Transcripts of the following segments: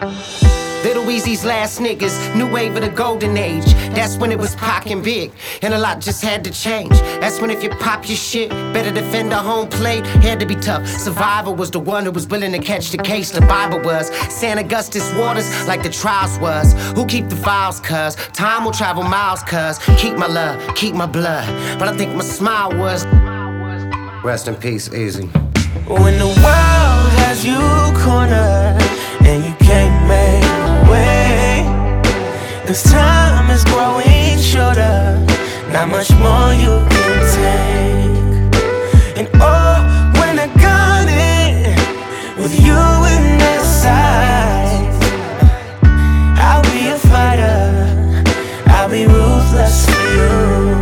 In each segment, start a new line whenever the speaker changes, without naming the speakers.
Little Weezy's last niggas, new wave of the golden age. That's when it was pockin' big, and a lot just had to change. That's when if you pop your shit, better defend the home plate. Had to be tough. Survival was the one who was willing to catch the case. The Bible was St. Augustus waters, like the trials was. Who keep the files, cuz time will travel miles, cuz keep my love, keep my blood. But I think my smile was. Rest in peace, Easy.
When the world has you cornered and you can't make a way, 'cause time is growing shorter, not much more you can take. And oh, when I got it, with you in the sight, I'll be a fighter, I'll be ruthless for you.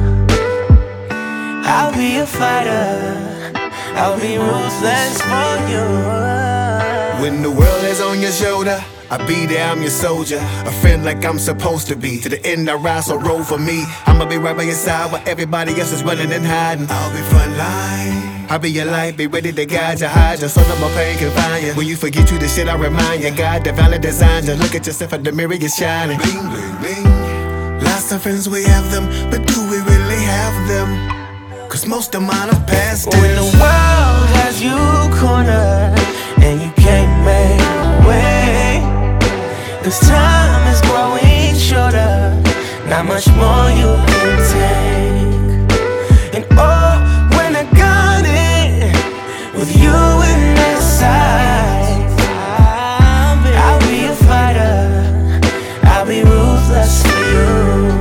I'll be a fighter, I'll be ruthless for you.
When the world is on your shoulder, I'll be there, I'm your soldier. A friend like I'm supposed to be. To the end I rise, so roll for me. I'ma be right by your side while everybody else is running and hiding. I'll be front line, I'll be your light, be ready to guide you, hide you, so that my pain can find you. When you forget you, the shit I remind you. God divinely designed you. Look at yourself in the mirror, you're shining. Bling, bling, bling. Lots of friends, we have them, but do we really have them? 'Cause most of mine have passed us.
When the world has you cornered and you can't make a way, 'cause time is growing shorter, not much more you can take. And oh, when I got it, with you in the sight, I'll be a fighter, I'll be ruthless for you.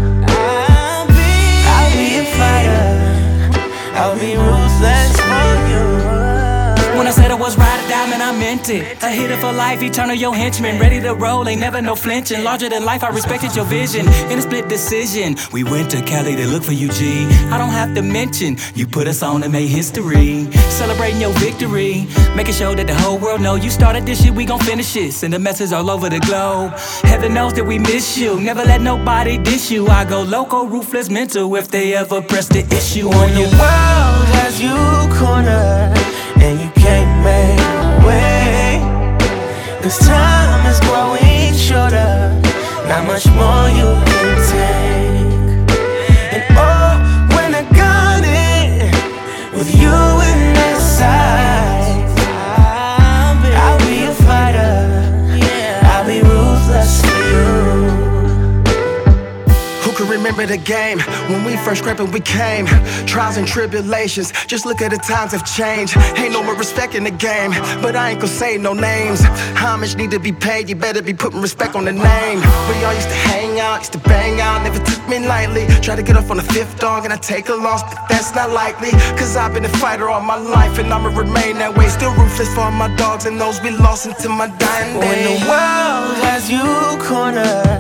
I'll be a fighter, I'll be ruthless for you.
When I said I was ride or die, man, I meant it. A hitter for life, eternal your henchman. Ready to roll, ain't never no flinching. Larger than life, I respected your vision. In a split decision, we went to Cali to look for you, G. I don't have to mention, you put us on and made history. Celebrating your victory, making sure that the whole world know you started this shit, we gon' finish it. Send a message all over the globe. Heaven knows that we miss you. Never let nobody diss you. I go local, ruthless, mental if they ever press the issue on you.
The world has you cornered and you can't make a way, 'cause time is growing shorter, not much more you can take. And oh, when I got it, with you in the sight, I'll be a fighter, I'll be ruthless for you.
Who can remember the game when we first crept and we came? Trials and tribulations, just look at the times have changed. Ain't no more respect in the game, but I ain't gon' say no names. Homage need to be paid, you better be putting respect on the name. We all used to hang out, used to bang out, never took me lightly. Try to get off on the fifth dog and I take a loss, but that's not likely. 'Cause I've been a fighter all my life and I'ma remain that way. Still ruthless for all my dogs and those we lost into my dying day.
When the world has you cornered